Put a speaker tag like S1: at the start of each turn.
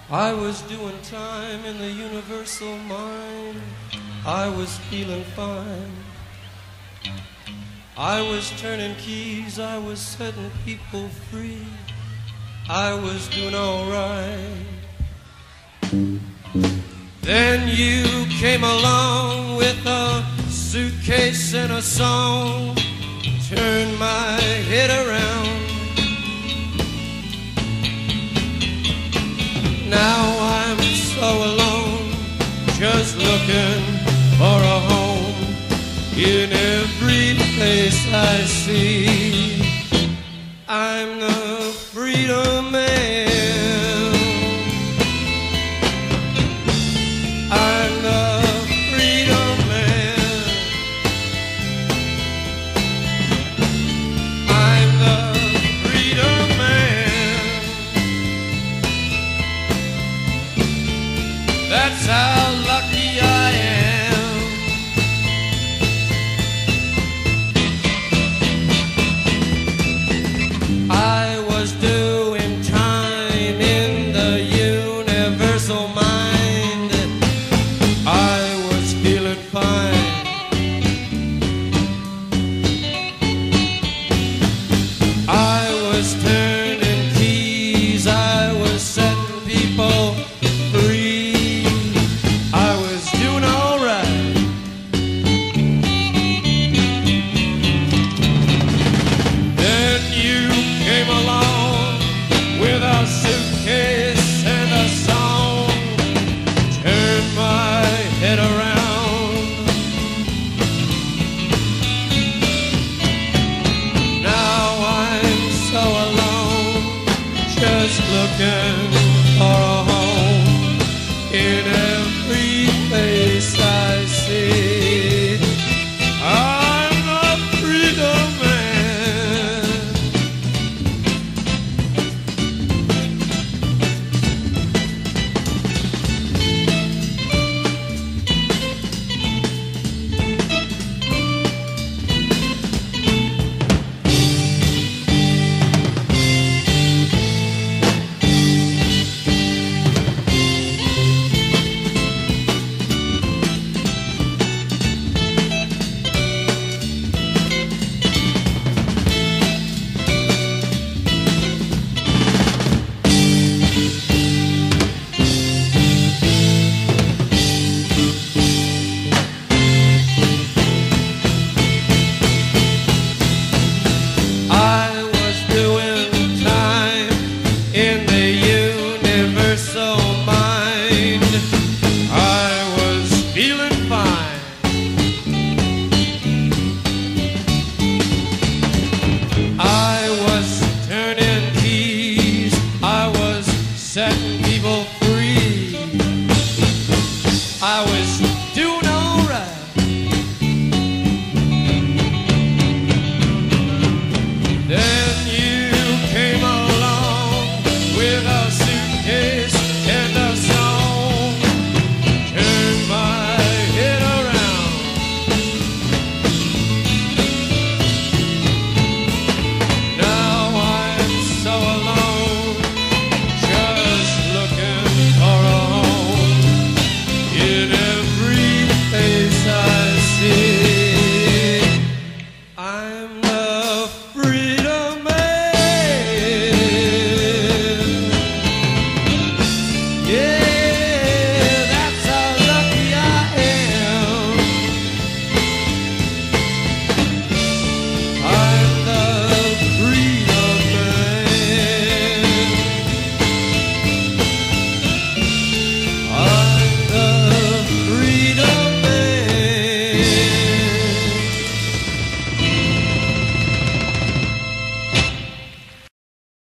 S1: I was doing time in the universal mind. I was feeling fine. I was turning keys, I was setting people free. I was doing all right. Then you came along with a suitcase and a song, turned my head around. Now I'm so alone, just looking for a home in every place I see.